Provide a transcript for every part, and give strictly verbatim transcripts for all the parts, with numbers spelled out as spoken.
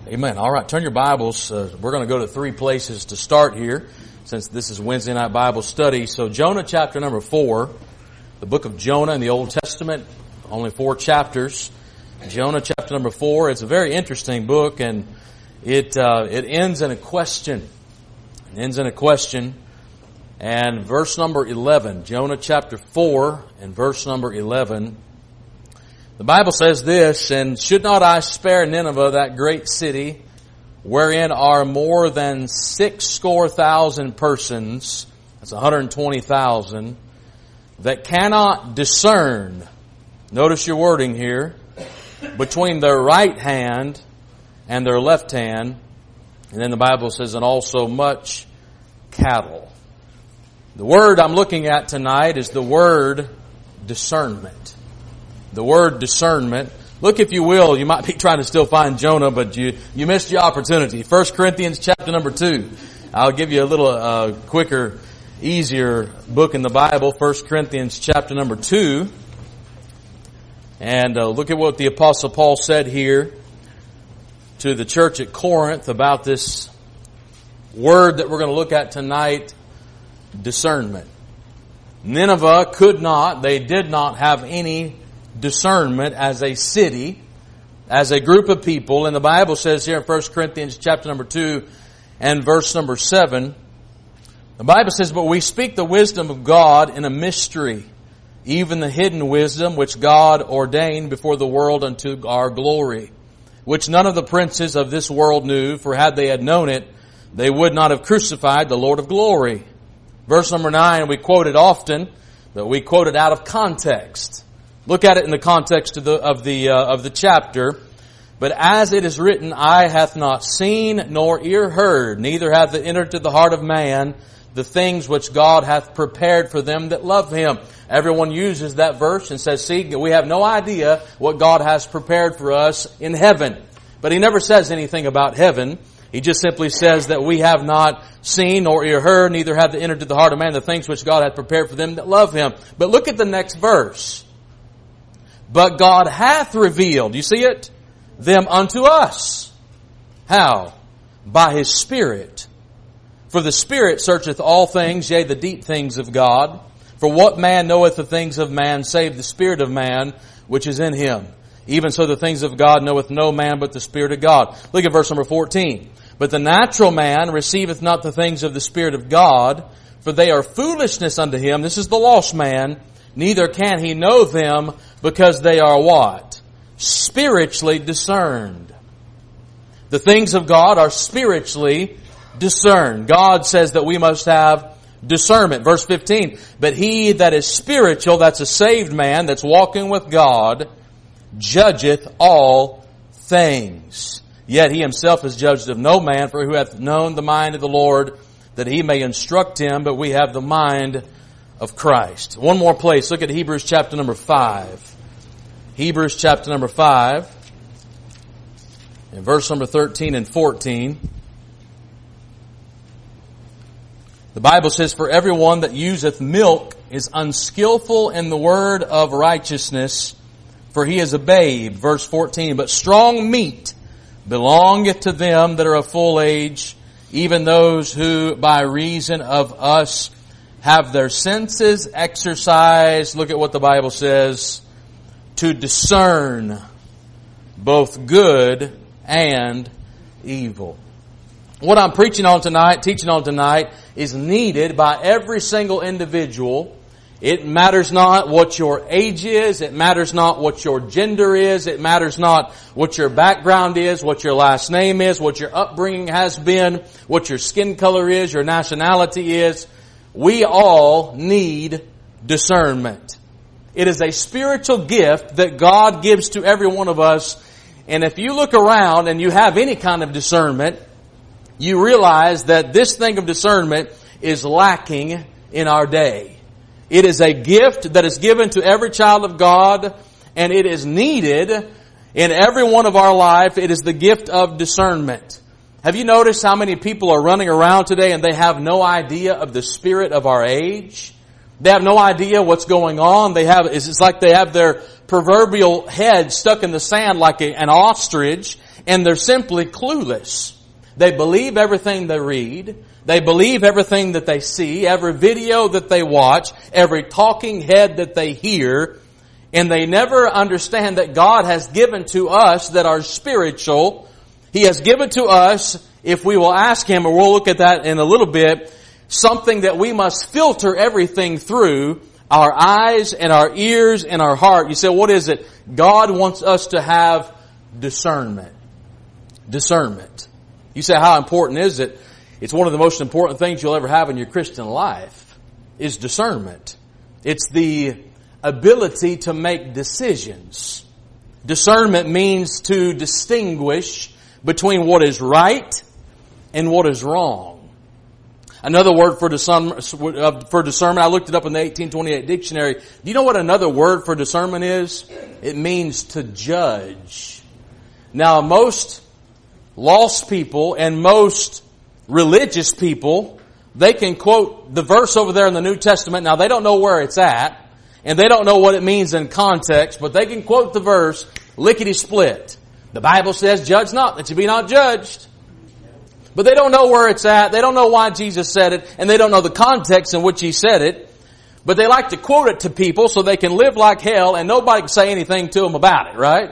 Amen. All right, turn your Bibles. Uh, we're going to go to three places to start here, since this is Wednesday night Bible study. So Jonah chapter number four, the book of Jonah in the Old Testament, only four chapters. Jonah chapter number four. It's a very interesting book, and it uh, it ends in a question. It ends in a question. And verse number eleven, Jonah chapter four and verse number eleven. The Bible says this, "And should not I spare Nineveh, that great city, wherein are more than six score thousand persons," that's one hundred twenty thousand, "that cannot discern," notice your wording here, "between their right hand and their left hand." And then the Bible says, "and also much cattle." The word I'm looking at tonight is the word discernment. The word discernment. Look, if you will, you might be trying to still find Jonah, but you, you missed your opportunity. First Corinthians chapter number two. I'll give you a little uh, quicker, easier book in the Bible. First Corinthians chapter number two. And uh, look at what the Apostle Paul said here to the church at Corinth about this word that we're going to look at tonight, discernment. Nineveh could not, they did not have any discernment as a city, as a group of people. And the Bible says here in First Corinthians chapter number two and verse number seven, the Bible says, "But we speak the wisdom of God in a mystery, even the hidden wisdom which God ordained before the world unto our glory, which none of the princes of this world knew, for had they had known it, they would not have crucified the Lord of glory." Verse number nine, we quote it often, but we quote it out of context. Look at it in the context of the of the uh, of the chapter. "But as it is written, eye hath not seen, nor ear heard, neither hath it entered to the heart of man the things which God hath prepared for them that love Him." Everyone uses that verse and says, "See, we have no idea what God has prepared for us in heaven." But He never says anything about heaven. He just simply says that we have not seen nor ear heard, neither hath it entered to the heart of man the things which God hath prepared for them that love Him. But look at the next verse. "But God hath revealed," you see it? "them unto us." How? "By His Spirit. For the Spirit searcheth all things, yea, the deep things of God. For what man knoweth the things of man, save the Spirit of man, which is in him? Even so the things of God knoweth no man but the Spirit of God." Look at verse number fourteen. "But the natural man receiveth not the things of the Spirit of God, for they are foolishness unto him." This is the lost man. "Neither can he know them, because they are" what? "Spiritually discerned." The things of God are spiritually discerned. God says that we must have discernment. Verse fifteen, "But he that is spiritual," that's a saved man that's walking with God, "judgeth all things. Yet he himself is judged of no man, for who hath known the mind of the Lord, that he may instruct him? But we have the mind of Christ." One more place. Look at Hebrews chapter number five. Hebrews chapter number five. In verse number thirteen and fourteen. The Bible says, "For everyone that useth milk is unskillful in the word of righteousness, for he is a babe." Verse fourteen, "But strong meat belongeth to them that are of full age, even those who by reason of us have their senses exercised," look at what the Bible says, "to discern both good and evil." What I'm preaching on tonight, teaching on tonight, is needed by every single individual. It matters not what your age is. It matters not what your gender is. It matters not what your background is, what your last name is, what your upbringing has been, what your skin color is, your nationality is. We all need discernment. It is a spiritual gift that God gives to every one of us. And if you look around and you have any kind of discernment, you realize that this thing of discernment is lacking in our day. It is a gift that is given to every child of God, and it is needed in every one of our life. It is the gift of discernment. Have you noticed how many people are running around today and they have no idea of the spirit of our age? They have no idea what's going on. They have, it's like they have their proverbial head stuck in the sand like a, an ostrich, and they're simply clueless. They believe everything they read. They believe everything that they see, every video that they watch, every talking head that they hear, and they never understand that God has given to us that are spiritual. He has given to us, if we will ask Him, and we'll look at that in a little bit, something that we must filter everything through, our eyes and our ears and our heart. You say, what is it? God wants us to have discernment. Discernment. You say, how important is it? It's one of the most important things you'll ever have in your Christian life, is discernment. It's the ability to make decisions. Discernment means to distinguish between what is right and what is wrong. Another word for discernment, for discernment, I looked it up in the eighteen twenty-eight dictionary. Do you know what another word for discernment is? It means to judge. Now, most lost people and most religious people, they can quote the verse over there in the New Testament. Now, they don't know where it's at, and they don't know what it means in context, but they can quote the verse lickety-split. The Bible says, judge not, that you be not judged. But they don't know where it's at. They don't know why Jesus said it. And they don't know the context in which He said it. But they like to quote it to people so they can live like hell and nobody can say anything to them about it, right?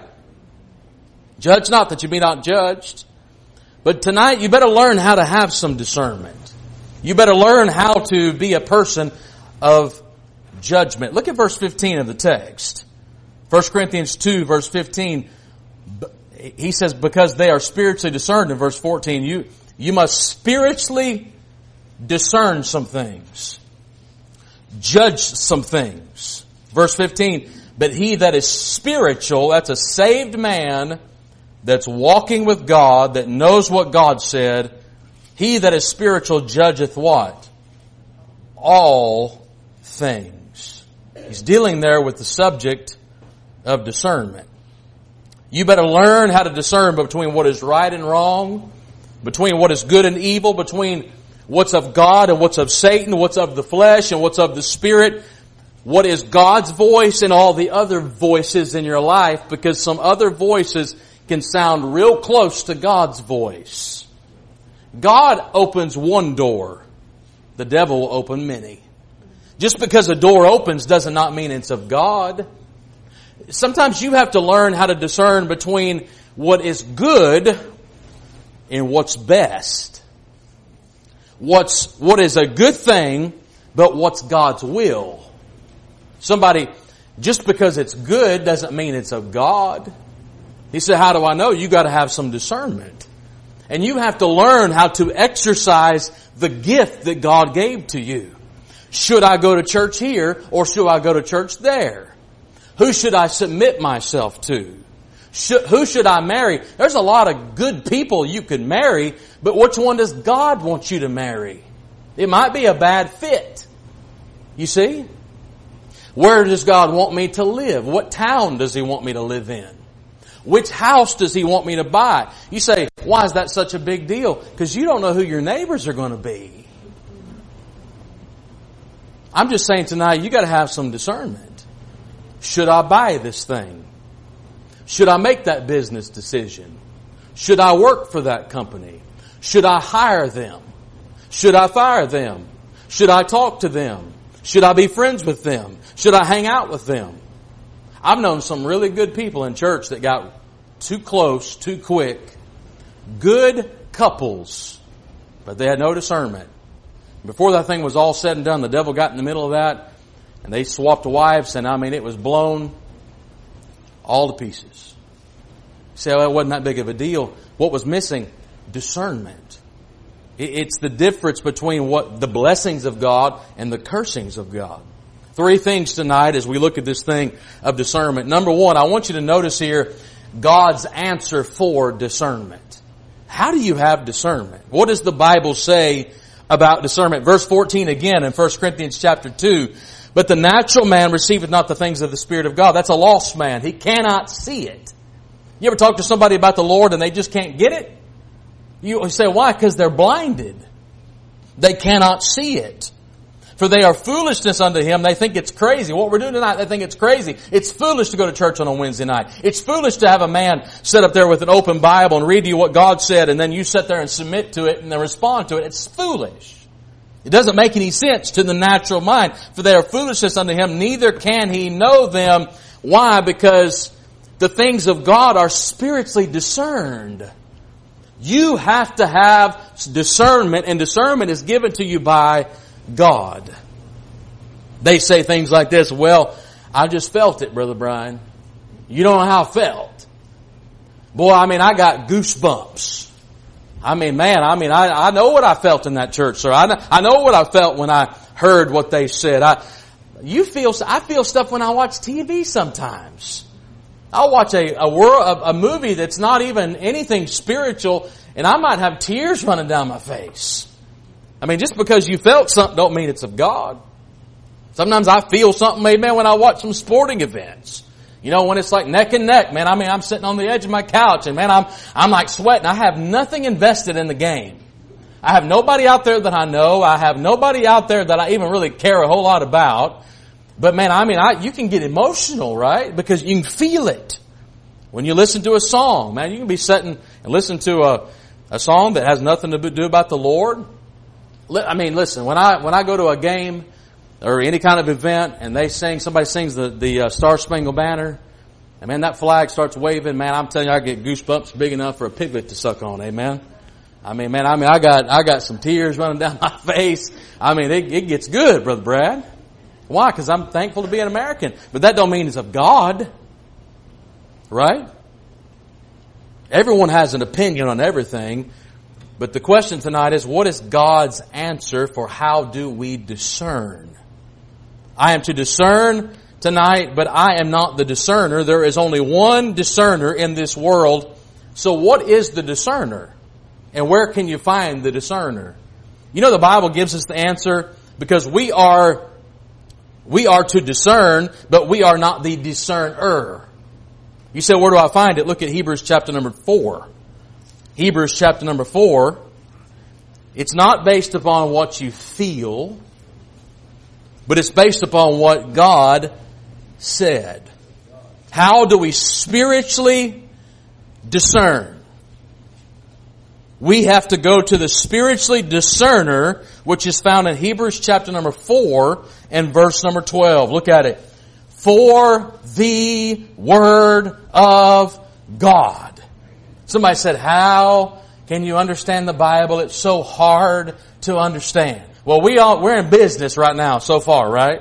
Judge not that you be not judged. But tonight you better learn how to have some discernment. You better learn how to be a person of judgment. Look at verse fifteen of the text. First Corinthians two verse fifteen. He says, because they are spiritually discerned in verse fourteen. You, you must spiritually discern some things. Judge some things. Verse fifteen, but he that is spiritual, that's a saved man that's walking with God, that knows what God said. He that is spiritual judgeth what? All things. He's dealing there with the subject of discernment. You better learn how to discern between what is right and wrong, between what is good and evil, between what's of God and what's of Satan, what's of the flesh and what's of the Spirit, what is God's voice and all the other voices in your life, because some other voices can sound real close to God's voice. God opens one door. The devil will open many. Just because a door opens doesn't not mean it's of God. Sometimes you have to learn how to discern between what is good and what's best. What's, what is a good thing, but what's God's will. Somebody, just because it's good doesn't mean it's of God. He said, how do I know? You got to have some discernment. And you have to learn how to exercise the gift that God gave to you. Should I go to church here or should I go to church there? Who should I submit myself to? Should, who should I marry? There's a lot of good people you could marry, but which one does God want you to marry? It might be a bad fit. You see? Where does God want me to live? What town does He want me to live in? Which house does He want me to buy? You say, why is that such a big deal? Because you don't know who your neighbors are going to be. I'm just saying tonight, you got to have some discernment. Should I buy this thing? Should I make that business decision? Should I work for that company? Should I hire them? Should I fire them? Should I talk to them? Should I be friends with them? Should I hang out with them? I've known some really good people in church that got too close, too quick. Good couples, but they had no discernment. Before that thing was all said and done, the devil got in the middle of that, and they swapped wives, and I mean, it was blown all to pieces. You say, well, it wasn't that big of a deal. What was missing? Discernment. It's the difference between what the blessings of God and the cursings of God. Three things tonight as we look at this thing of discernment. Number one, I want you to notice here God's answer for discernment. How do you have discernment? What does the Bible say about discernment? Verse fourteen again in First Corinthians chapter two. But the natural man receiveth not the things of the Spirit of God. That's a lost man. He cannot see it. You ever talk to somebody about the Lord and they just can't get it? You say, why? Because they're blinded. They cannot see it. For they are foolishness unto him. They think it's crazy. What we're doing tonight, they think it's crazy. It's foolish to go to church on a Wednesday night. It's foolish to have a man sit up there with an open Bible and read to you what God said, and then you sit there and submit to it and then respond to it. It's foolish. It doesn't make any sense to the natural mind. For they are foolishness unto him, neither can he know them. Why? Because the things of God are spiritually discerned. You have to have discernment, and discernment is given to you by God. They say things like this, well, I just felt it, Brother Brian. You don't know how I felt. Boy, I mean, I got goosebumps. I mean, man, I mean, I, I know what I felt in that church, sir. I know, I know what I felt when I heard what they said. I, you feel, I feel stuff when I watch T V sometimes. I'll watch a, a world, a, a movie that's not even anything spiritual, and I might have tears running down my face. I mean, just because you felt something don't mean it's of God. Sometimes I feel something, amen, when I watch some sporting events. You know, when it's like neck and neck, man, I mean, I'm sitting on the edge of my couch and man, I'm, I'm like sweating. I have nothing invested in the game. I have nobody out there that I know. I have nobody out there that I even really care a whole lot about. But man, I mean, I, you can get emotional, right? Because you can feel it. When you listen to a song, man, you can be sitting and listen to a, a song that has nothing to do about the Lord. I mean, listen, when I, when I go to a game or any kind of event and they sing, somebody sings the, the uh, Star Spangled Banner, and man, that flag starts waving, man, I'm telling you, I get goosebumps big enough for a piglet to suck on, amen? I mean, man, I mean, I got, I got some tears running down my face. I mean, it, it gets good, Brother Brad. Why? Because I'm thankful to be an American. But that don't mean it's of God. Right? Everyone has an opinion on everything. But the question tonight is, what is God's answer for how do we discern? I am to discern tonight, but I am not the discerner. There is only one discerner in this world. So what is the discerner? And where can you find the discerner? You know, the Bible gives us the answer because we are We are to discern, but we are not the discerner. You say, where do I find it? Look at Hebrews chapter number four. Hebrews chapter number four. It's not based upon what you feel, but it's based upon what God said. How do we spiritually discern? We have to go to the spiritually discerner, which is found in Hebrews chapter number four and verse number twelve. Look at it. For the Word of God. Somebody said, how can you understand the Bible? It's so hard to understand. Well, we all, we're in business right now so far, right?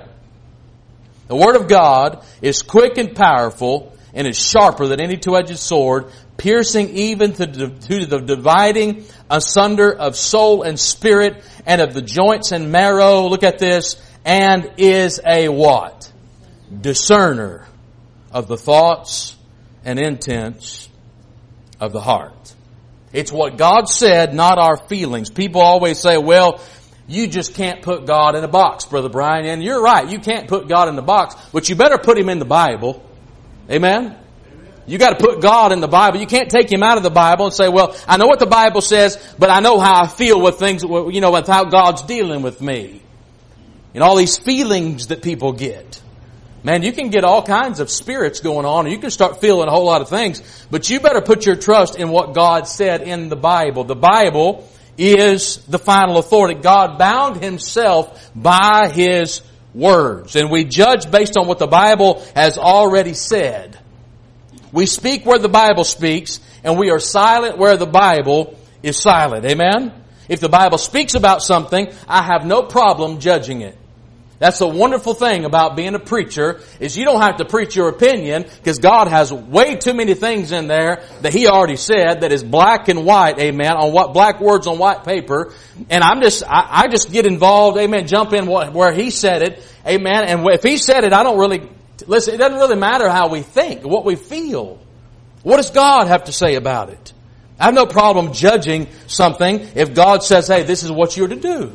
The Word of God is quick and powerful and is sharper than any two-edged sword, piercing even to, to the dividing asunder of soul and spirit and of the joints and marrow. Look at this. And is a what? Discerner of the thoughts and intents of the heart. It's what God said, not our feelings. People always say, well, you just can't put God in a box, Brother Brian. And you're right. You can't put God in the box, but you better put Him in the Bible. Amen? You got to put God in the Bible. You can't take Him out of the Bible and say, well, I know what the Bible says, but I know how I feel with things, you know, with how God's dealing with me. And all these feelings that people get. Man, you can get all kinds of spirits going on, and you can start feeling a whole lot of things, but you better put your trust in what God said in the Bible. The Bible is the final authority. God bound Himself by His words, and we judge based on what the Bible has already said. We speak where the Bible speaks, and we are silent where the Bible is silent. Amen? If the Bible speaks about something, I have no problem judging it. That's the wonderful thing about being a preacher, is you don't have to preach your opinion, because God has way too many things in there that He already said that is black and white, amen, on what black words on white paper. And I'm just, I, I just get involved, amen, jump in what, where He said it, amen. And if He said it, I don't really, listen, it doesn't really matter how we think, what we feel. What does God have to say about it? I have no problem judging something if God says, hey, this is what you're to do.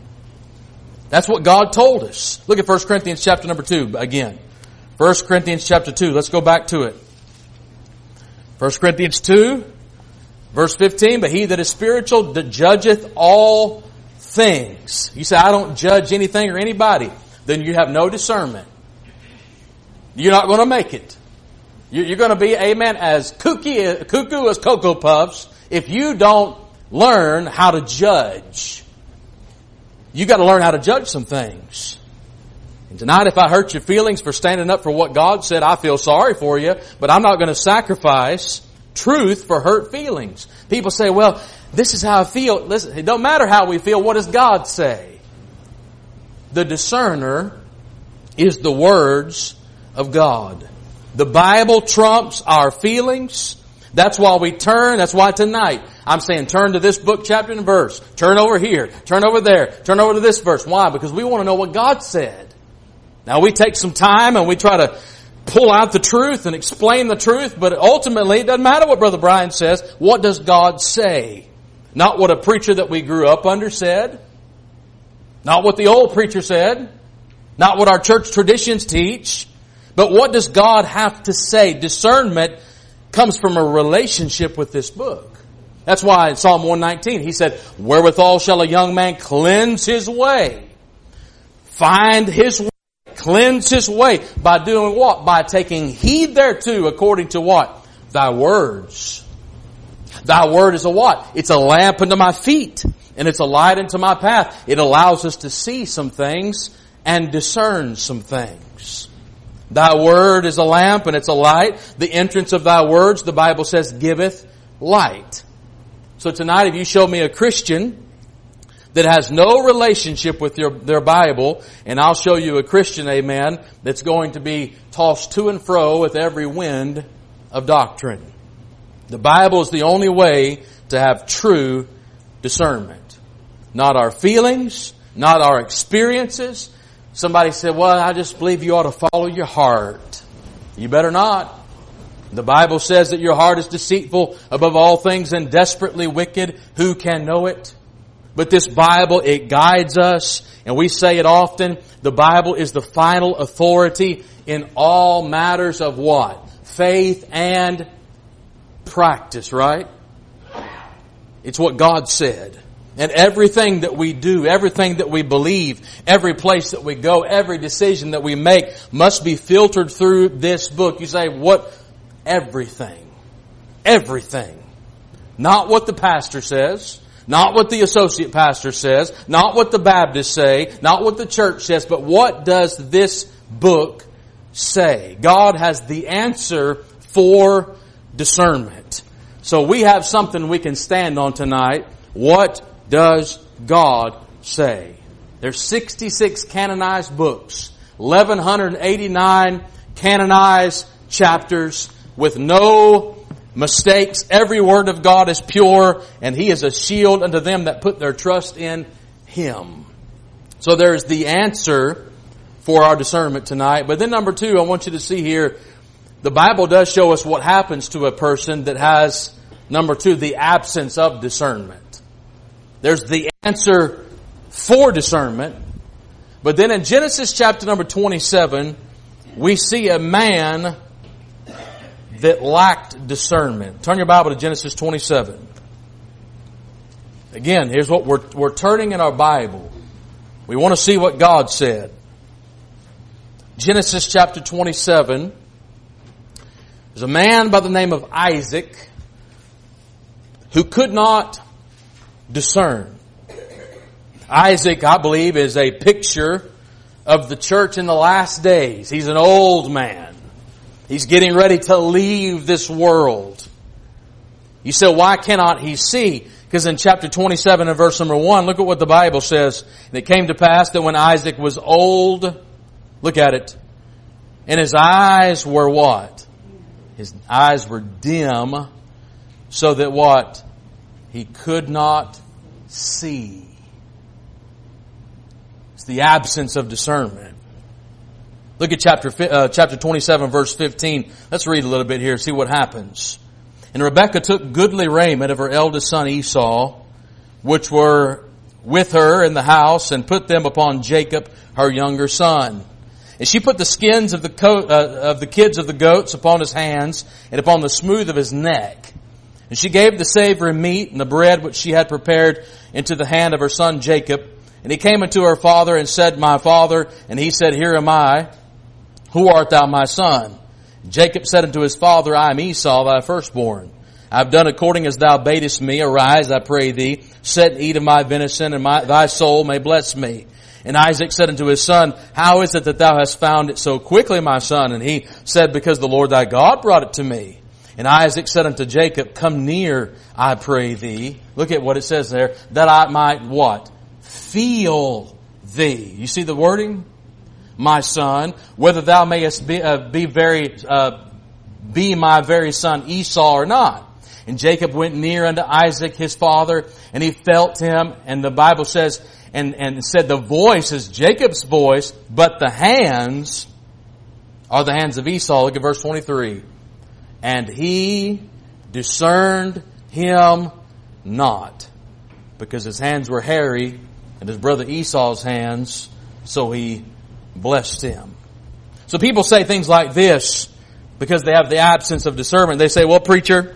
That's what God told us. Look at First Corinthians chapter number two again. First Corinthians chapter two. Let's go back to it. First Corinthians two, verse fifteen. But he that is spiritual judgeth all things. You say, I don't judge anything or anybody. Then you have no discernment. You're not going to make it. You're going to be, amen, as kooky, cuckoo as Cocoa Puffs if you don't learn how to judge. You got to learn how to judge some things. And tonight, if I hurt your feelings for standing up for what God said, I feel sorry for you, but I'm not going to sacrifice truth for hurt feelings. People say, well, this is how I feel. Listen, it don't matter how we feel. What does God say? The discerner is the words of God. The Bible trumps our feelings. That's why we turn. That's why tonight I'm saying turn to this book, chapter and verse. Turn over here. Turn over there. Turn over to this verse. Why? Because we want to know what God said. Now we take some time and we try to pull out the truth and explain the truth, but ultimately it doesn't matter what Brother Brian says. What does God say? Not what a preacher that we grew up under said. Not what the old preacher said. Not what our church traditions teach. But what does God have to say? Discernment comes from a relationship with this book. That's why in Psalm one nineteen he said, wherewithal shall a young man cleanse his way? Find his way. Cleanse his way. By doing what? By taking heed thereto according to what? Thy words. Thy word is a what? It's a lamp unto my feet and it's a light unto my path. It allows us to see some things and discern some things. Thy word is a lamp and it's a light. The entrance of thy words, the Bible says, giveth light. So tonight if you show me a Christian that has no relationship with your, their Bible, and I'll show you a Christian, amen, that's going to be tossed to and fro with every wind of doctrine. The Bible is the only way to have true discernment. Not our feelings, not our experiences. Somebody said, well, I just believe you ought to follow your heart. You better not. The Bible says that your heart is deceitful above all things and desperately wicked. Who can know it? But this Bible, it guides us, and we say it often, the Bible is the final authority in all matters of what? Faith and practice, right? It's what God said. And everything that we do, everything that we believe, every place that we go, every decision that we make must be filtered through this book. You say, what? Everything. Everything. Not what the pastor says. Not what the associate pastor says, not what the Baptists say, not what the church says, but what does this book say? God has the answer for discernment. So we have something we can stand on tonight. What does God say? There's sixty-six canonized books, eleven eighty-nine canonized chapters with no mistakes. Every word of God is pure, and He is a shield unto them that put their trust in Him. So there's the answer for our discernment tonight. But then number two, I want you to see here, the Bible does show us what happens to a person that has, number two, the absence of discernment. There's the answer for discernment. But then in Genesis chapter number twenty-seven, we see a man that lacked discernment. Turn your Bible to Genesis twenty-seven. Again, here's what we're, we're turning in our Bible. We want to see what God said. Genesis chapter twenty-seven. There's a man by the name of Isaac who could not discern. Isaac, I believe, is a picture of the church in the last days. He's an old man. He's getting ready to leave this world. You say, why cannot he see? Because in chapter twenty-seven and verse number one, look at what the Bible says. And it came to pass that when Isaac was old, look at it, and his eyes were what? His eyes were dim, so that what? He could not see. It's the absence of discernment. Look at chapter uh, chapter twenty-seven, verse fifteen. Let's read a little bit here, see what happens. And Rebekah took goodly raiment of her eldest son Esau, which were with her in the house, and put them upon Jacob, her younger son. And she put the skins of the coat, uh, of the kids of the goats upon his hands, and upon the smooth of his neck. And she gave the savory meat and the bread which she had prepared into the hand of her son Jacob. And he came unto her father and said, My father. And he said, Here am I. Who art thou, my son? Jacob said unto his father, I am Esau, thy firstborn. I have done according as thou badest me. Arise, I pray thee, sit and eat of my venison, and my, thy soul may bless me. And Isaac said unto his son, How is it that thou hast found it so quickly, my son? And he said, Because the Lord thy God brought it to me. And Isaac said unto Jacob, Come near, I pray thee. Look at what it says there. That I might what? Feel thee. You see the wording? My son, whether thou mayest be, uh, be very, uh, be my very son Esau or not. And Jacob went near unto Isaac his father, and he felt him, and the Bible says, and, and said the voice is Jacob's voice, but the hands are the hands of Esau. Look at verse twenty-three. And he discerned him not, because his hands were hairy, and his brother Esau's hands, so he blessed him. So people say things like this because they have the absence of discernment. They say, well, preacher,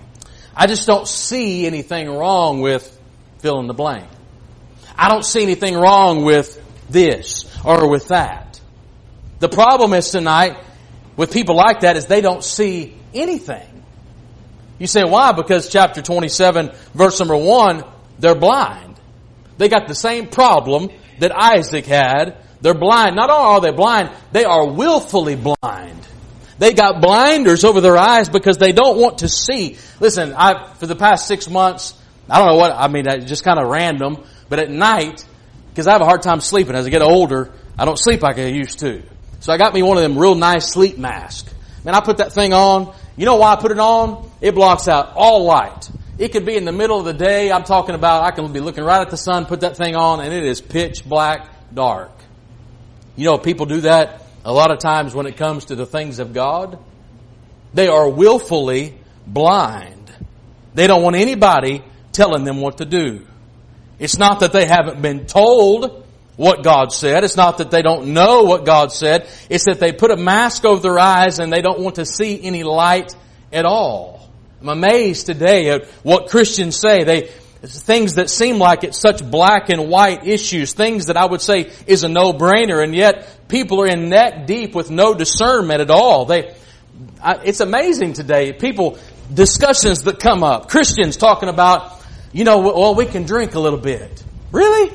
I just don't see anything wrong with fill in the blank. I don't see anything wrong with this or with that. The problem is tonight with people like that is they don't see anything. You say, why? Because chapter twenty-seven, verse number one, they're blind. They got the same problem that Isaac had. They're blind. Not only are they blind, they are willfully blind. They got blinders over their eyes because they don't want to see. Listen, I for the past six months, I don't know what, I mean, it's just kind of random, but at night, because I have a hard time sleeping as I get older, I don't sleep like I used to. So I got me one of them real nice sleep masks. Man, I put that thing on. You know why I put it on? It blocks out all light. It could be in the middle of the day. I'm talking about I can be looking right at the sun, put that thing on, and it is pitch black dark. You know, people do that a lot of times when it comes to the things of God. They are willfully blind. They don't want anybody telling them what to do. It's not that they haven't been told what God said. It's not that they don't know what God said. It's that they put a mask over their eyes and they don't want to see any light at all. I'm amazed today at what Christians say. They things that seem like it's such black and white issues, things that I would say is a no-brainer, and yet people are in neck deep with no discernment at all. They, I, it's amazing today. People, discussions that come up, Christians talking about, you know, well, we can drink a little bit. Really?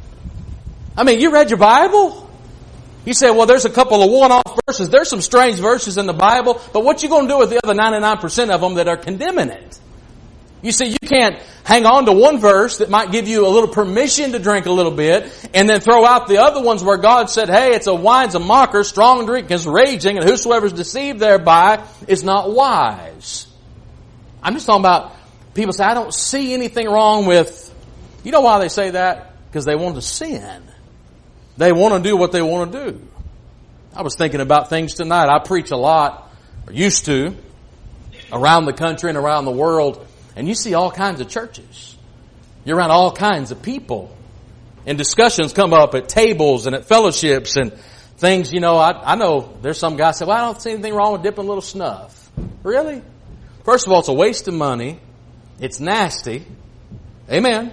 I mean, you read your Bible? You say, well, there's a couple of one-off verses. There's some strange verses in the Bible, but what you going to do with the other ninety-nine percent of them that are condemning it? You see, you can't hang on to one verse that might give you a little permission to drink a little bit and then throw out the other ones where God said, hey, it's a wine's a mocker, strong drink is raging, and whosoever is deceived thereby is not wise. I'm just talking about people say, I don't see anything wrong with, you know why they say that? Because they want to sin. They want to do what they want to do. I was thinking about things tonight. I preach a lot, or used to, around the country and around the world. And you see all kinds of churches. You're around all kinds of people. And discussions come up at tables and at fellowships and things, you know, I, I know there's some guys say, well, I don't see anything wrong with dipping a little snuff. Really? First of all, it's a waste of money. It's nasty. Amen.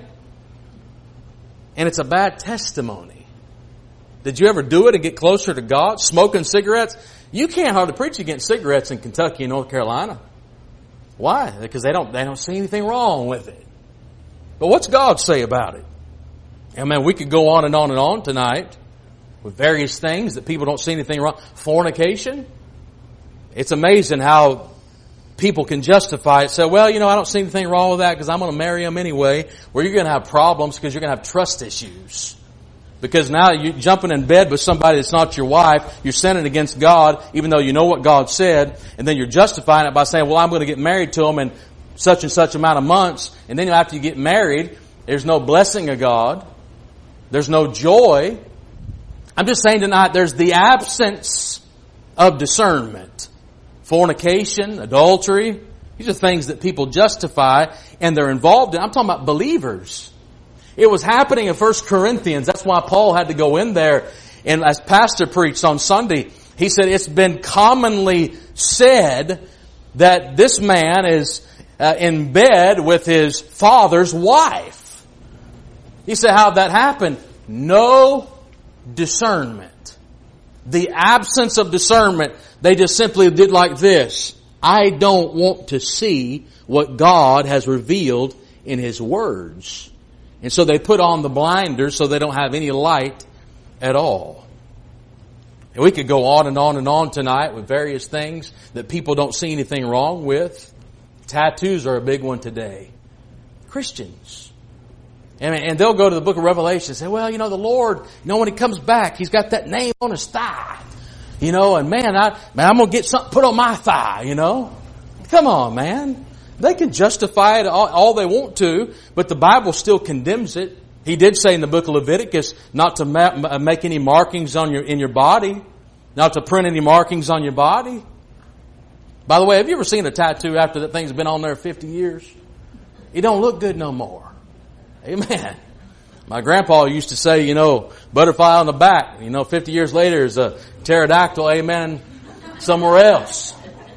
And it's a bad testimony. Did you ever do it and get closer to God? Smoking cigarettes? You can't hardly preach against cigarettes in Kentucky and North Carolina. Why? Because they don't, they don't see anything wrong with it. But what's God say about it? I mean, we could go on and on and on tonight with various things that people don't see anything wrong. Fornication. It's amazing how people can justify it. Say, well, you know, I don't see anything wrong with that because I'm going to marry him anyway. Well, you're going to have problems because you're going to have trust issues. Because now you're jumping in bed with somebody that's not your wife. You're sinning against God, even though you know what God said. And then you're justifying it by saying, well, I'm going to get married to him in such and such amount of months. And then after you get married, there's no blessing of God. There's no joy. I'm just saying tonight, there's the absence of discernment. Fornication, adultery. These are things that people justify and they're involved in. I'm talking about believers. It was happening in First Corinthians. That's why Paul had to go in there. And as Pastor preached on Sunday, he said it's been commonly said that this man is uh, in bed with his father's wife. He said, how'd that happen? No discernment. The absence of discernment. They just simply did like this. I don't want to see what God has revealed in His words. And so they put on the blinders so they don't have any light at all. And we could go on and on and on tonight with various things that people don't see anything wrong with. Tattoos are a big one today. Christians. And, and they'll go to the book of Revelation and say, well, you know, the Lord, you know, when He comes back, He's got that name on His thigh. You know, and man, I, man, I'm going to get something put on my thigh, you know. Come on, man. They can justify it all, all they want to, but the Bible still condemns it. He did say in the book of Leviticus not to ma- make any markings on your, in your body, not to print any markings on your body. By the way, have you ever seen a tattoo after that thing's been on there fifty years? It don't look good no more. Amen. My grandpa used to say, you know, butterfly on the back, you know, fifty years later is a pterodactyl, amen, somewhere else.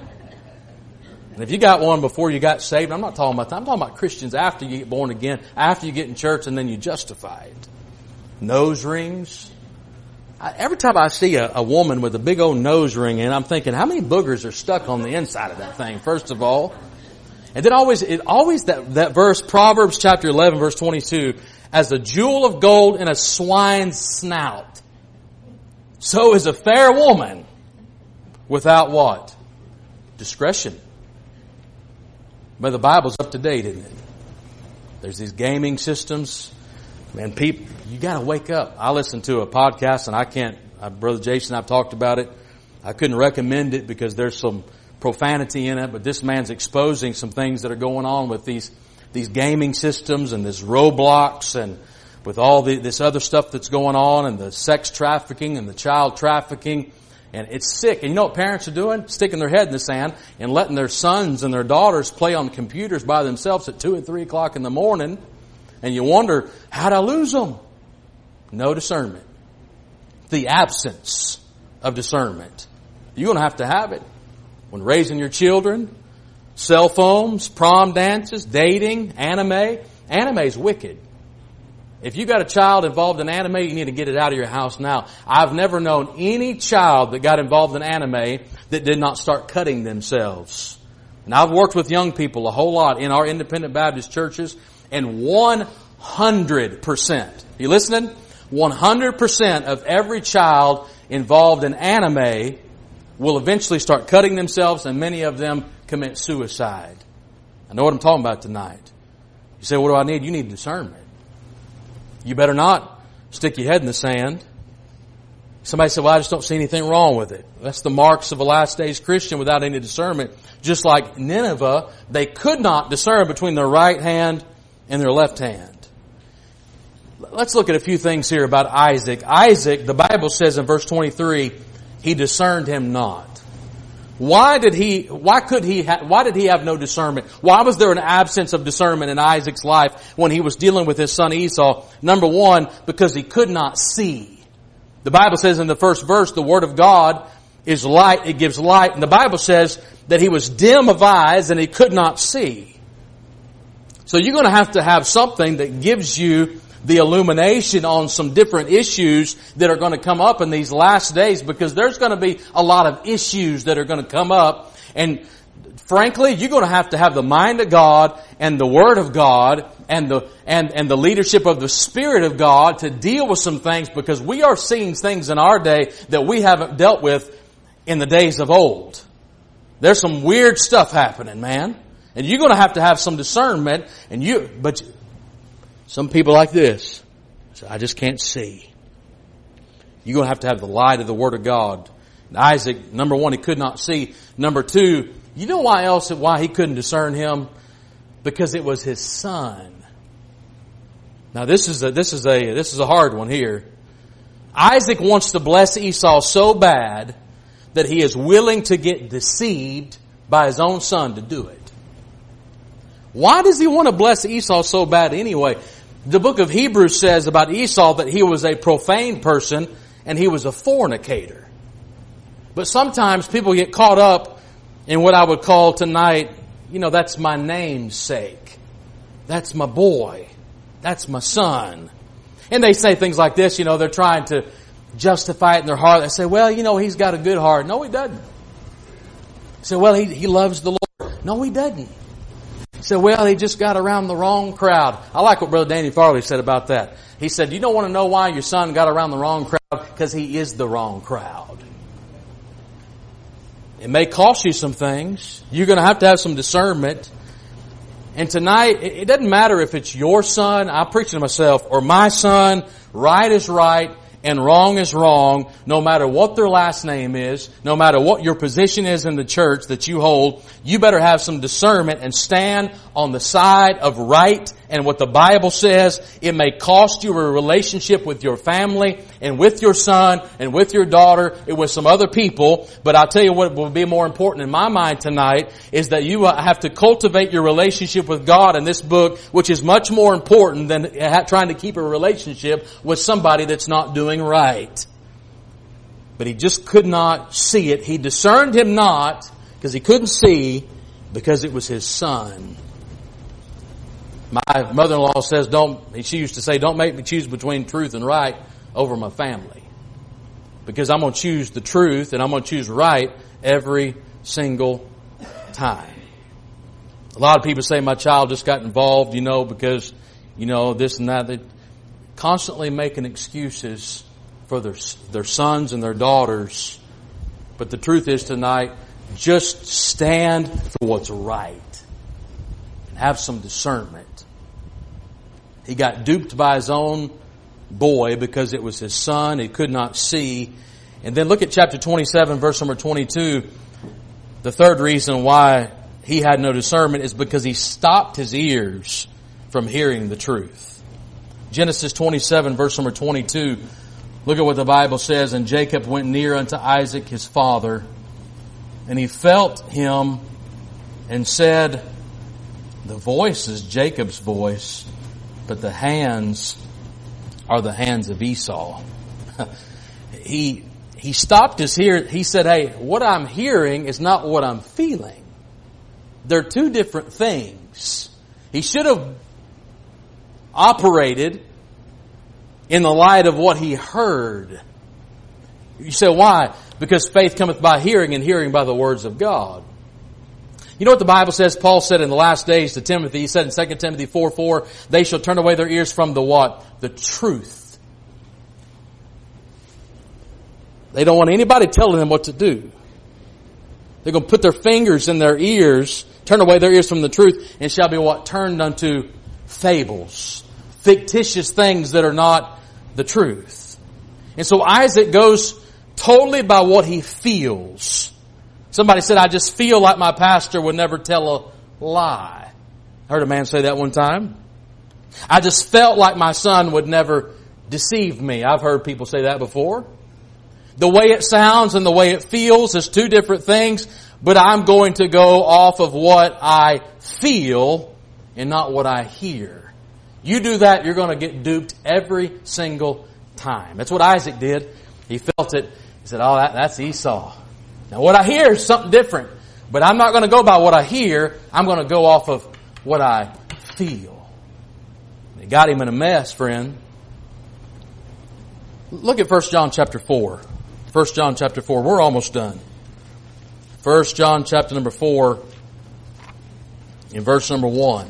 And if you got one before you got saved, I'm not talking about that. I'm talking about Christians after you get born again, after you get in church and then you justify it. Nose rings. I, every time I see a, a woman with a big old nose ring, and I'm thinking, how many boogers are stuck on the inside of that thing, first of all? And then always, it always that, that verse, Proverbs chapter eleven, verse twenty-two, as a jewel of gold in a swine's snout, so is a fair woman without what? Discretion. But the Bible's up to date, isn't it? There's these gaming systems. Man, people, you gotta wake up. I listened to a podcast and I can't, uh, Brother Jason, I've talked about it. I couldn't recommend it because there's some profanity in it, but this man's exposing some things that are going on with these, these gaming systems and this Roblox and with all the, this other stuff that's going on and the sex trafficking and the child trafficking. And it's sick. And you know what parents are doing? Sticking their head in the sand and letting their sons and their daughters play on computers by themselves at two and three o'clock in the morning. And you wonder, how'd I lose them? No discernment. The absence of discernment. You're going to have to have it. When raising your children, cell phones, prom dances, dating, anime. Anime's wicked. If you got a child involved in anime, you need to get it out of your house now. I've never known any child that got involved in anime that did not start cutting themselves. And I've worked with young people a whole lot in our independent Baptist churches, and one hundred percent, you listening? one hundred percent of every child involved in anime will eventually start cutting themselves, and many of them commit suicide. I know what I'm talking about tonight. You say, what do I need? You need discernment. You better not stick your head in the sand. Somebody said, well, I just don't see anything wrong with it. That's the marks of a last days Christian without any discernment. Just like Nineveh, they could not discern between their right hand and their left hand. Let's look at a few things here about Isaac. Isaac, the Bible says in verse twenty-three, he discerned him not. Why did he, why could he, ha, why did he have no discernment? Why was there an absence of discernment in Isaac's life when he was dealing with his son Esau? Number one, because he could not see. The Bible says in the first verse, the Word of God is light, it gives light. And the Bible says that he was dim of eyes and he could not see. So you're going to have to have something that gives you the illumination on some different issues that are going to come up in these last days, because there's going to be a lot of issues that are going to come up. And frankly, you're going to have to have the mind of God and the Word of God and the, and, and the leadership of the Spirit of God to deal with some things, because we are seeing things in our day that we haven't dealt with in the days of old. There's some weird stuff happening, man. And you're going to have to have some discernment, and you, but some people like this, so I just can't see. You're going to have to have the light of the Word of God. And Isaac, number one, he could not see. Number two, you know why else, why he couldn't discern him? Because it was his son. Now this is a, this is a, this is a hard one here. Isaac wants to bless Esau so bad that he is willing to get deceived by his own son to do it. Why does he want to bless Esau so bad anyway? The book of Hebrews says about Esau that he was a profane person and he was a fornicator. But sometimes people get caught up in what I would call tonight you know, that's my namesake. That's my boy. That's my son. And they say things like this, you know, they're trying to justify it in their heart. They say, well, you know, he's got a good heart. No, he doesn't. They say, well, he, he loves the Lord. No, he doesn't. He said, well, he just got around the wrong crowd. I like what Brother Danny Farley said about that. He said, you don't want to know why your son got around the wrong crowd? Because he is the wrong crowd. It may cost you some things. You're going to have to have some discernment. And tonight, it doesn't matter if it's your son, I'm preaching to myself, or my son, right is right and wrong is wrong, no matter what their last name is, no matter what your position is in the church that you hold, you better have some discernment and stand on the side of right and what the Bible says. It may cost you a relationship with your family and with your son and with your daughter and with some other people, but I'll tell you what will be more important in my mind tonight is that you have to cultivate your relationship with God in this book, which is much more important than trying to keep a relationship with somebody that's not doing right. But he just could not see it. He discerned him not because he couldn't see because it was his son. My mother-in-law says, don't, she used to say, don't make me choose between truth and right over my family. Because I'm going to choose the truth and I'm going to choose right every single time. A lot of people say my child just got involved, you know, because, you know, this and that. They constantly making excuses for their, their sons and their daughters. But the truth is tonight, just stand for what's right. And have some discernment. He got duped by his own boy because it was his son. He could not see. And then look at chapter twenty-seven, verse number twenty-two. The third reason why he had no discernment is because he stopped his ears from hearing the truth. Genesis twenty-seven, verse number twenty-two. Look at what the Bible says. And Jacob went near unto Isaac his father, and he felt him and said, the voice is Jacob's voice, but the hands are the hands of Esau. he he stopped his ear. He said, hey, what I'm hearing is not what I'm feeling. They're two different things. He should have operated in the light of what he heard. You say, why? Because faith cometh by hearing, and hearing by the words of God. You know what the Bible says? Paul said in the last days to Timothy, he said in Second Timothy four four, they shall turn away their ears from the what? The truth. They don't want anybody telling them what to do. They're going to put their fingers in their ears, turn away their ears from the truth, and shall be what? Turned unto fables. Fictitious things that are not the truth. And so Isaac goes totally by what he feels. Somebody said, I just feel like my pastor would never tell a lie. I heard a man say that one time. I just felt like my son would never deceive me. I've heard people say that before. The way it sounds and the way it feels is two different things, but I'm going to go off of what I feel and not what I hear. You do that, you're going to get duped every single time. That's what Isaac did. He felt it. He said, oh, that, that's Esau. Now what I hear is something different, but I'm not going to go by what I hear. I'm going to go off of what I feel. It got him in a mess, friend. Look at First John chapter four. First John chapter four. We're almost done. First John chapter number four, in verse number one.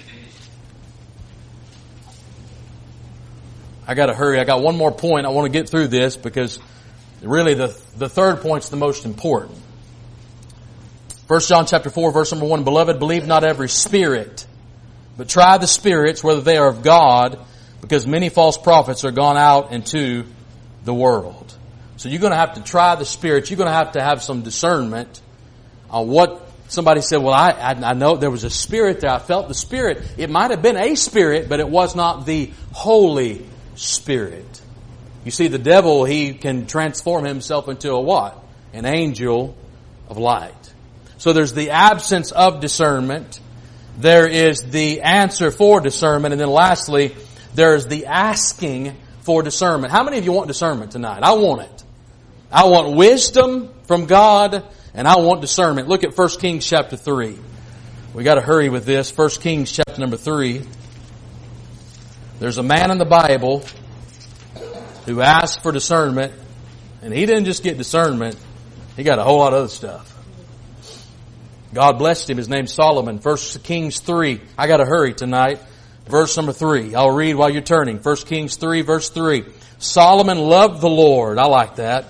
I got to hurry. I got one more point. I want to get through this because really the, the third point's the most important. First John chapter four, verse number one. Beloved, believe not every spirit, but try the spirits whether they are of God, because many false prophets are gone out into the world. So you're going to have to try the spirits. You're going to have to have some discernment on what somebody said. Well, I, I, I know there was a spirit there. I felt the spirit. It might have been a spirit, but it was not the Holy Spirit. You see, the devil, he can transform himself into a what? An angel of light. So there's the absence of discernment. There is the answer for discernment. And then lastly, there is the asking for discernment. How many of you want discernment tonight? I want it. I want wisdom from God, and I want discernment. Look at First Kings chapter three. We got to hurry with this. First Kings chapter number three. There's a man in the Bible who asked for discernment, and he didn't just get discernment, he got a whole lot of other stuff. God blessed him. His name's Solomon. First Kings three. I got to hurry tonight. Verse number three. I'll read while you're turning. First Kings three, verse three. Solomon loved the Lord. I like that.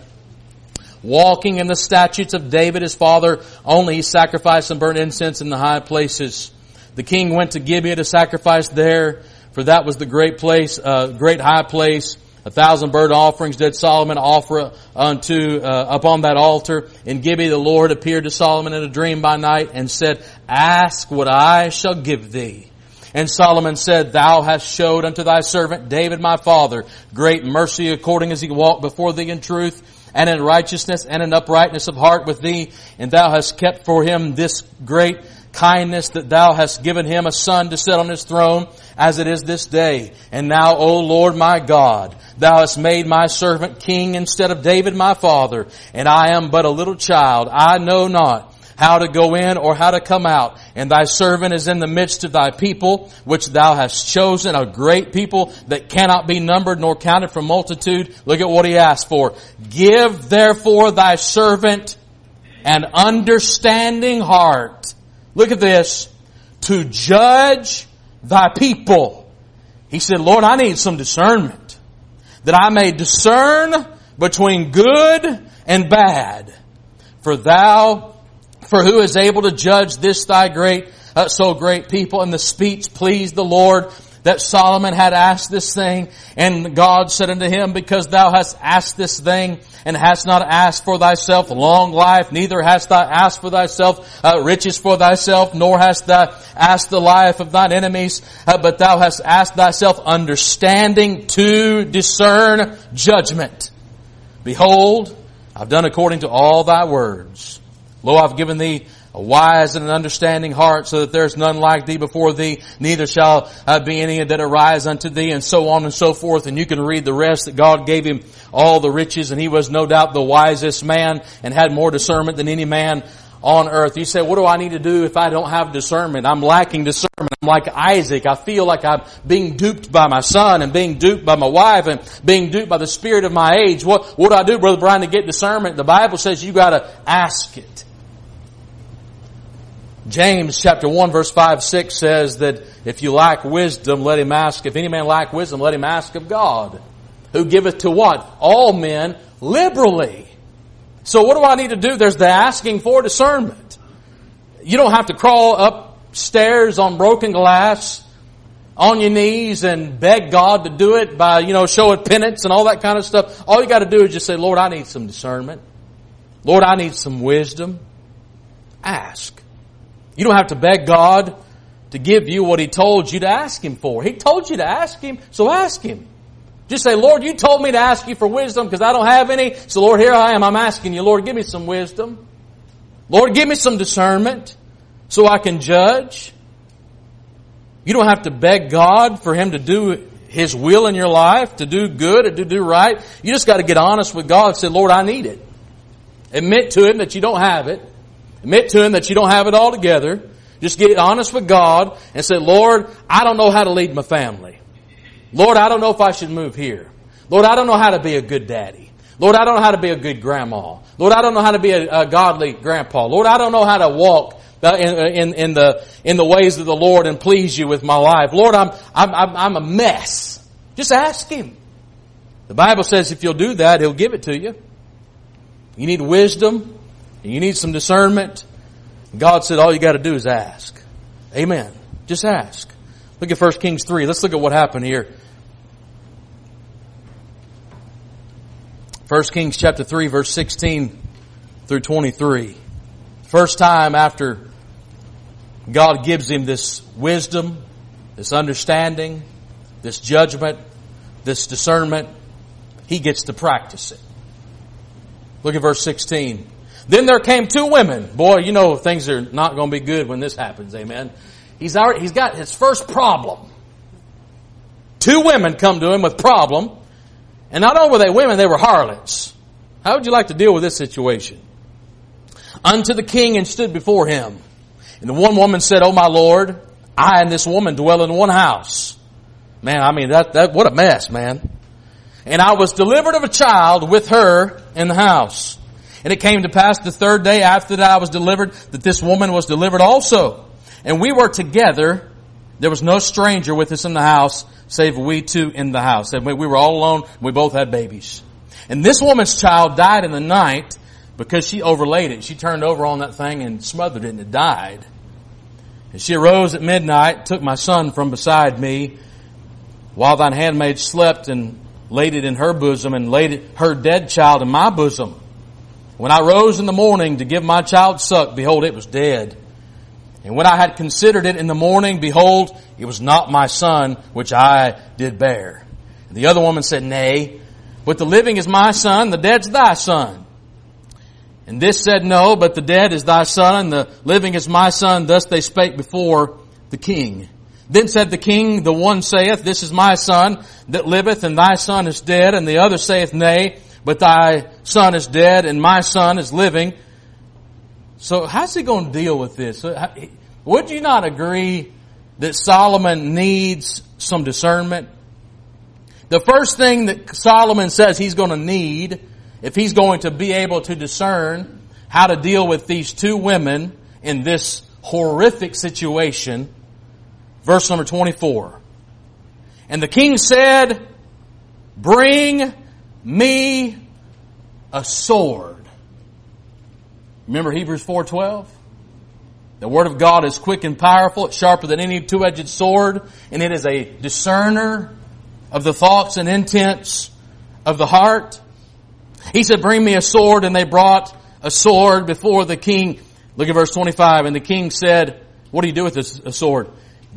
Walking in the statutes of David his father, only he sacrificed and burnt incense in the high places. The king went to Gibeah to sacrifice there, for that was the great place, uh, great high place. A thousand burnt offerings did Solomon offer unto, uh, upon that altar. In Gibeah the Lord appeared to Solomon in a dream by night and said, ask what I shall give thee. And Solomon said, thou hast showed unto thy servant David my father great mercy according as he walked before thee in truth and in righteousness and in uprightness of heart with thee. And thou hast kept for him this great kindness, that thou hast given him a son to sit on his throne as it is this day. And now, O Lord my God, thou hast made my servant king instead of David my father, and I am but a little child. I know not how to go in or how to come out. And thy servant is in the midst of thy people, which thou hast chosen, a great people that cannot be numbered nor counted for multitude. Look at what he asked for. Give therefore thy servant an understanding heart. Look at this. To judge thy people. He said, Lord, I need some discernment, that I may discern between good and bad. For thou, for who is able to judge this thy great, uh, so great people? And the speech pleased the Lord, that Solomon had asked this thing. And God said unto him, because thou hast asked this thing, and hast not asked for thyself long life, neither hast thou asked for thyself uh, riches for thyself, nor hast thou asked the life of thine enemies, uh, but thou hast asked thyself understanding to discern judgment. Behold, I've done according to all thy words. Lo, I've given thee a wise and an understanding heart, so that there is none like thee before thee, neither shall uh, be any that arise unto thee, and so on and so forth. And you can read the rest, that God gave him all the riches, and he was no doubt the wisest man and had more discernment than any man on earth. You say, what do I need to do if I don't have discernment? I'm lacking discernment. I'm like Isaac. I feel like I'm being duped by my son and being duped by my wife and being duped by the spirit of my age. What, what do I do, Brother Brian, to get discernment? The Bible says you gotta ask it. James chapter one verse five, six says that if you lack wisdom, let him ask. If any man lack wisdom, let him ask of God, who giveth to what? All men liberally. So what do I need to do? There's the asking for discernment. You don't have to crawl upstairs on broken glass on your knees and beg God to do it by, you know, showing penance and all that kind of stuff. All you got to do is just say, Lord, I need some discernment. Lord, I need some wisdom. Ask. You don't have to beg God to give you what He told you to ask Him for. He told you to ask Him, so ask Him. Just say, Lord, you told me to ask you for wisdom because I don't have any. So Lord, here I am. I'm asking you, Lord, give me some wisdom. Lord, give me some discernment so I can judge. You don't have to beg God for Him to do His will in your life, to do good or to do right. You just got to get honest with God and say, Lord, I need it. Admit to Him that you don't have it. Admit to Him that you don't have it all together. Just get honest with God and say, Lord, I don't know how to lead my family. Lord, I don't know if I should move here. Lord, I don't know how to be a good daddy. Lord, I don't know how to be a good grandma. Lord, I don't know how to be a, a godly grandpa. Lord, I don't know how to walk in, in, in the in the ways of the Lord and please you with my life. Lord, I'm I'm I'm, I'm a mess. Just ask Him. The Bible says if you'll do that, He'll give it to you. You need wisdom. You need some discernment. God said all you got to do is ask. Amen. Just ask. Look at First Kings three. Let's look at what happened here. First Kings chapter three, verse sixteen through twenty-three. First time after God gives him this wisdom, this understanding, this judgment, this discernment, he gets to practice it. Look at verse sixteen. Then there came two women. Boy, you know things are not going to be good when this happens. Amen. He's already, he's got his first problem. Two women come to him with problem. And not only were they women, they were harlots. How would you like to deal with this situation? Unto the king and stood before him. And the one woman said, "Oh my Lord, I and this woman dwell in one house." Man, I mean, that, that, what a mess, man. "And I was delivered of a child with her in the house. And it came to pass the third day after that I was delivered, that this woman was delivered also. And we were together. There was no stranger with us in the house, save we two in the house." And we were all alone. We both had babies. "And this woman's child died in the night because she overlaid it." She turned over on that thing and smothered it, and it died. "And she arose at midnight, took my son from beside me, while thine handmaid slept, and laid it in her bosom, and laid it, her dead child in my bosom. When I rose in the morning to give my child suck, behold, it was dead. And when I had considered it in the morning, behold, it was not my son, which I did bear. And the other woman said, Nay, but the living is my son, the dead's thy son. And this said, No, but the dead is thy son, and the living is my son. Thus they spake before the king. Then said the king, the one saith, This is my son that liveth, and thy son is dead. And the other saith, Nay, but thy son is dead, and my son is living. So how's he going to deal with this? Would you not agree that Solomon needs some discernment? The first thing that Solomon says he's going to need, if he's going to be able to discern how to deal with these two women in this horrific situation, verse number twenty-four. And the king said, Bring me a sword. Remember Hebrews four twelve? The Word of God is quick and powerful. It's sharper than any two-edged sword. And it is a discerner of the thoughts and intents of the heart. He said, Bring me a sword. And they brought a sword before the king. Look at verse twenty-five. And the king said, What do you do with this a sword?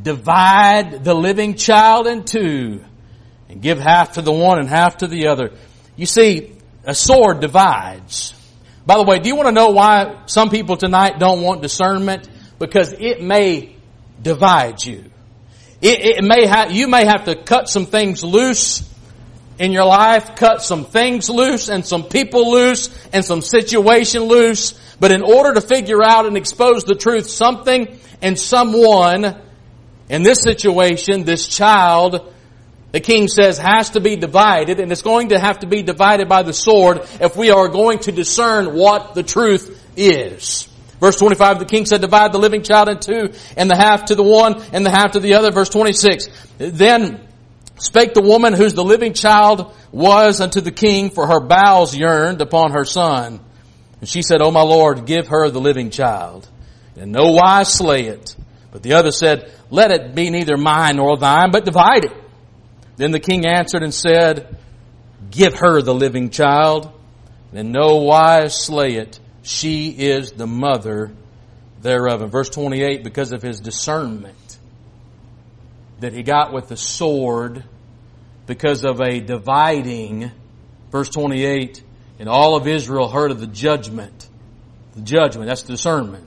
Divide the living child in two, and give half to the one and half to the other. You see, a sword divides. By the way, do you want to know why some people tonight don't want discernment? Because it may divide you. It, it may have, you may have to cut some things loose in your life, cut some things loose and some people loose and some situation loose. But in order to figure out and expose the truth, something and someone in this situation, this child, the king says, has to be divided, and it's going to have to be divided by the sword if we are going to discern what the truth is. Verse twenty-five, the king said, Divide the living child in two, and the half to the one, and the half to the other. Verse twenty-six, Then spake the woman whose the living child was unto the king, for her bowels yearned upon her son. And she said, O my Lord, give her the living child, and in no wise slay it. But the other said, Let it be neither mine nor thine, but divide it. Then the king answered and said, Give her the living child, and in no wise slay it. She is the mother thereof. In verse twenty-eight, because of his discernment that he got with the sword, because of a dividing, verse twenty-eight, and all of Israel heard of the judgment. The judgment, that's the discernment,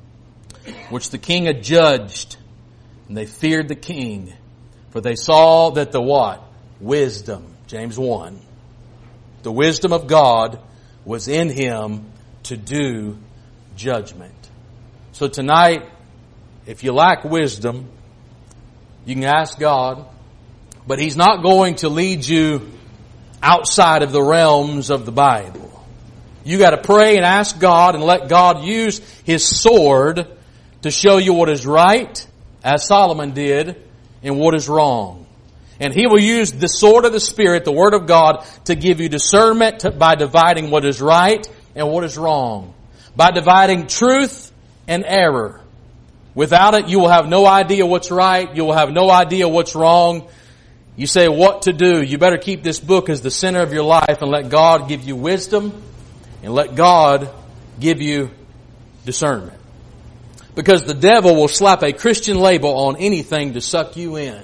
which the king had judged, and they feared the king. For they saw that the what? Wisdom. James one. The wisdom of God was in him to do judgment. So tonight, if you lack wisdom, you can ask God, but He's not going to lead you outside of the realms of the Bible. You got to pray and ask God and let God use His sword to show you what is right, as Solomon did, and what is wrong. And He will use the sword of the Spirit, the Word of God, to give you discernment to, by dividing what is right and what is wrong. By dividing truth and error. Without it, you will have no idea what's right. You will have no idea what's wrong. You say what to do. You better keep this book as the center of your life and let God give you wisdom and let God give you discernment. Because the devil will slap a Christian label on anything to suck you in.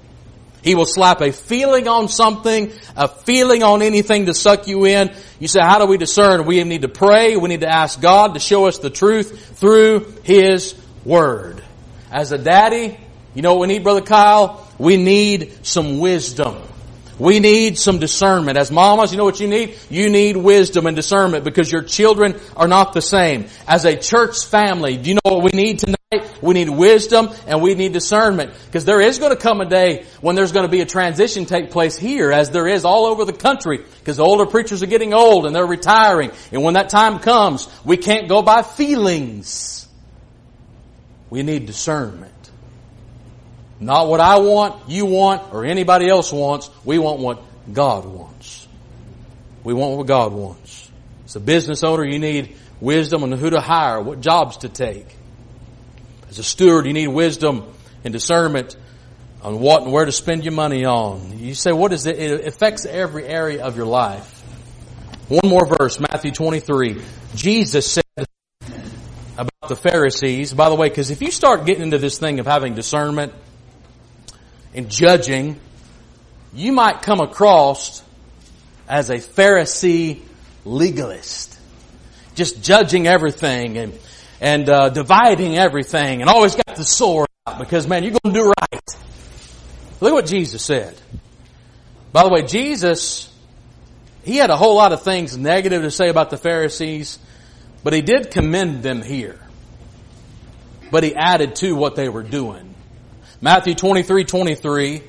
He will slap a feeling on something, a feeling on anything to suck you in. You say, how do we discern? We need to pray. We need to ask God to show us the truth through His Word. As a daddy, you know what we need, Brother Kyle? We need some wisdom. We need some discernment. As mamas, you know what you need? You need wisdom and discernment because your children are not the same. As a church family, do you know what we need tonight? We need wisdom and we need discernment. Because there is going to come a day when there's going to be a transition take place here, as there is all over the country. Because the older preachers are getting old and they're retiring. And when that time comes, we can't go by feelings. We need discernment. Not what I want, you want, or anybody else wants. We want what God wants. We want what God wants. As a business owner, you need wisdom on who to hire, what jobs to take. As a steward, you need wisdom and discernment on what and where to spend your money on. You say, what is it? It affects every area of your life. One more verse, Matthew twenty-three. Jesus said about the Pharisees, by the way, because if you start getting into this thing of having discernment and judging, you might come across as a Pharisee legalist. Just judging everything and and uh, dividing everything and always got the sword out because, man, you're going to do right. Look at what Jesus said. By the way, Jesus, he had a whole lot of things negative to say about the Pharisees, but he did commend them here. But he added to what they were doing. Matthew twenty-three twenty-three,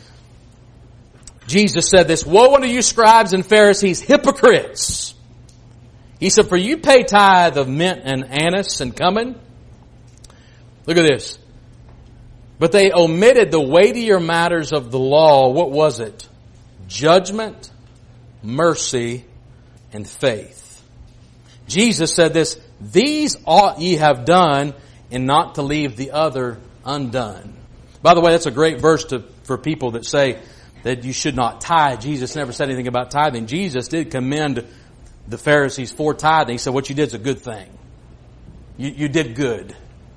Jesus said this, "Woe unto you scribes and Pharisees, hypocrites!" He said, "For you pay tithe of mint and anise and cumin." Look at this. "But they omitted the weightier matters of the law." What was it? Judgment, mercy, and faith. Jesus said this, "These ought ye have done, and not to leave the other undone." By the way, that's a great verse to, for people that say that you should not tithe. Jesus never said anything about tithing. Jesus did commend the Pharisees for tithing. He said, what you did is a good thing. You, you did good.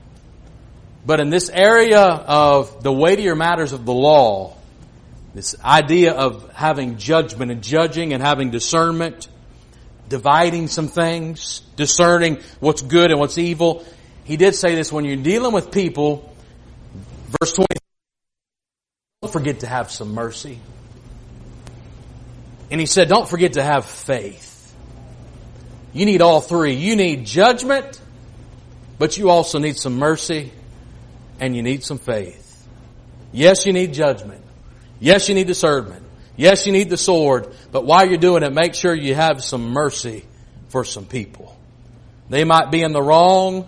But in this area of the weightier matters of the law, this idea of having judgment and judging and having discernment, dividing some things, discerning what's good and what's evil, he did say this, when you're dealing with people, verse twenty, don't forget to have some mercy. And he said, don't forget to have faith. You need all three. You need judgment, but you also need some mercy, and you need some faith. Yes, you need judgment. Yes, you need discernment. Yes, you need the sword. But while you're doing it, make sure you have some mercy for some people. They might be in the wrong,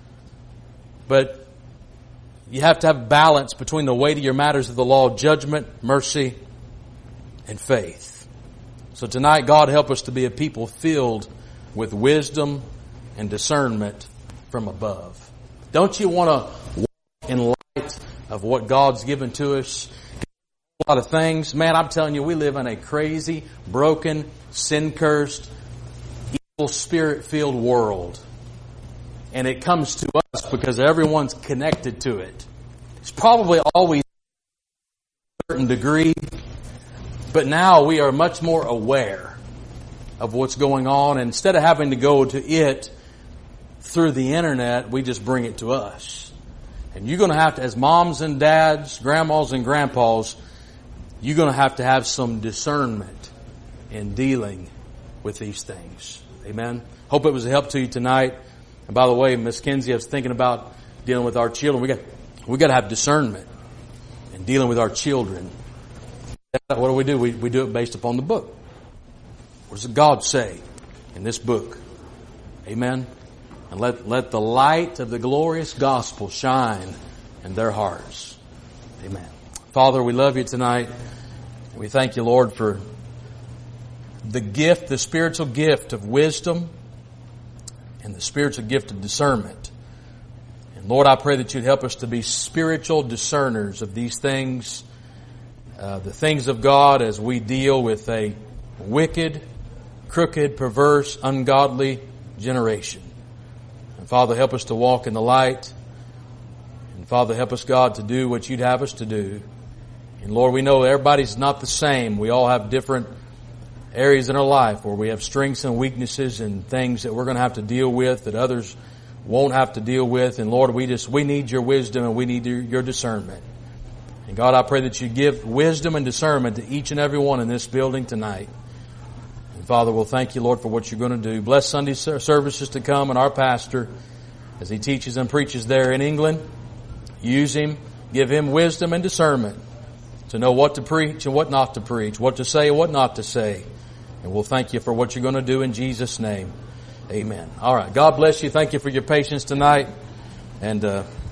but you have to have balance between the weightier matters of the law, judgment, mercy, and faith. So tonight, God help us to be a people filled with wisdom and discernment from above. Don't you want to walk in light of what God's given to us? A lot of things. Man, I'm telling you, we live in a crazy, broken, sin-cursed, evil, spirit-filled world. And it comes to us because everyone's connected to it. It's probably always to a certain degree, but now we are much more aware of what's going on. And instead of having to go to it through the internet, we just bring it to us. And you're going to have to, as moms and dads, grandmas and grandpas, you're going to have to have some discernment in dealing with these things. Amen. Hope it was a help to you tonight. And by the way, Miss Kinsey, I was thinking about dealing with our children. We got, we got to have discernment in dealing with our children. What do we do? We, we do it based upon the book. What does God say in this book? Amen. And let, let the light of the glorious gospel shine in their hearts. Amen. Father, we love you tonight. We thank you, Lord, for the gift, the spiritual gift of wisdom and the spiritual gift of discernment. And Lord, I pray that you'd help us to be spiritual discerners of these things, uh, the things of God, as we deal with a wicked, crooked, perverse, ungodly generation. And Father, help us to walk in the light. And Father, help us, God, to do what you'd have us to do. And Lord, we know everybody's not the same. We all have different areas in our life where we have strengths and weaknesses and things that we're going to have to deal with that others won't have to deal with. And Lord, we just, we need your wisdom and we need your, your discernment. And God, I pray that you give wisdom and discernment to each and every one in this building tonight. And Father, we'll thank you, Lord, for what you're going to do. Bless Sunday services to come and our pastor as he teaches and preaches there in England. Use him. Give him wisdom and discernment to know what to preach and what not to preach, what to say and what not to say. And we'll thank you for what you're going to do in Jesus' name. Amen. All right. God bless you. Thank you for your patience tonight. And uh